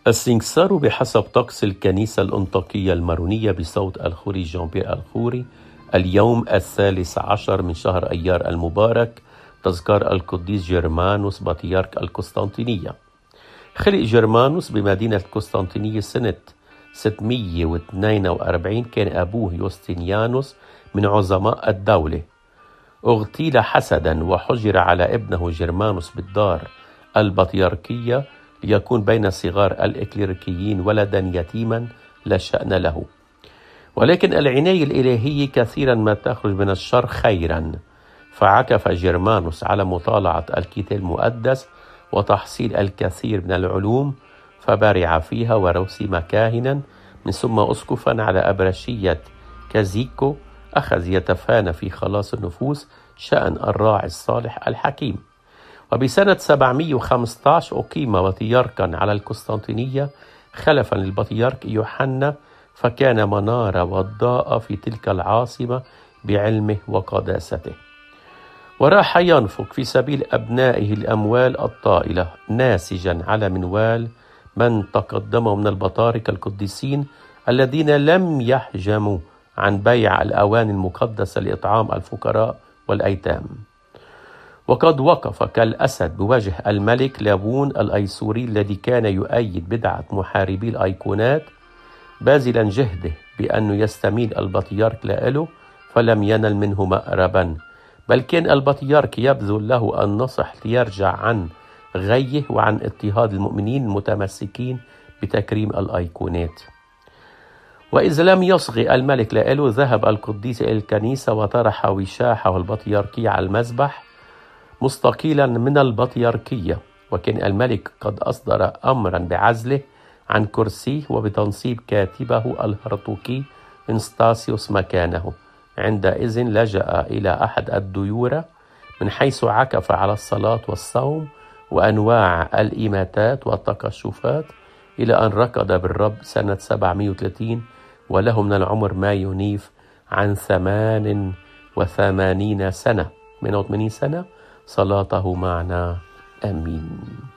السنكسار بحسب طقس الكنيسة الأنطاكية المارونية بصوت الخوري جان بيير الخوري. اليوم 13 من شهر أيار المبارك، تذكار القديس جرمانوس بطريرك القسطنطينية. خلق جرمانوس بمدينة القسطنطينية سنة 642. كان أبوه يوستينيانوس من عظماء الدولة. اغتيل حسدا وحجر على ابنه جرمانوس بالدار البطريركية ليكون بين صغار الإكليريكيين ولدا يتيما لا شأن له. ولكن العناية الإلهية كثيرا ما تخرج من الشر خيرا، فعكف جرمانوس على مطالعة الكتاب المقدس وتحصيل الكثير من العلوم، فبرع فيها ورسم كاهنا من ثم أسقفا على أبرشية كازيكو. أخذ يتفانى في خلاص النفوس شأن الراعي الصالح الحكيم. وبسنة 715 أقيم بطريركا على القسطنطينية خلفا للبطريرك يوحنا، فكان منارة وضاءة في تلك العاصمة بعلمه وقداسته. وراح ينفق في سبيل أبنائه الأموال الطائلة، ناسجا على منوال من تقدموا من البطاركة القديسين الذين لم يحجموا عن بيع الأواني المقدسة لإطعام الفقراء والأيتام. وقد وقف كالأسد بوجه الملك لابون الأيسوري الذي كان يؤيد بدعة محاربي الأيقونات، باذلا جهده بأنه يستميل البطريرك له، فلم ينل منه مأربا، بل كان البطريرك يبذل له النصح ليرجع عن غيه وعن اضطهاد المؤمنين المتمسكين بتكريم الأيقونات. وإذا لم يصغي الملك له، ذهب القديس إلى الكنيسة وطرح وشاحه البطريركية على المذبح مستقيلا من البطريركية. وكان الملك قد أصدر أمرا بعزله عن كرسيه وبتنصيب كاتبه الهرطوكي انستاسيوس مكانه. عندئذ لجأ إلى أحد الديورة، من حيث عكف على الصلاة والصوم وأنواع الإماتات والتكشفات، إلى أن ركض بالرب سنة 730 وله من العمر ما ينيف عن 88 سنة. 88 سنة. صلاته معنا. آمين.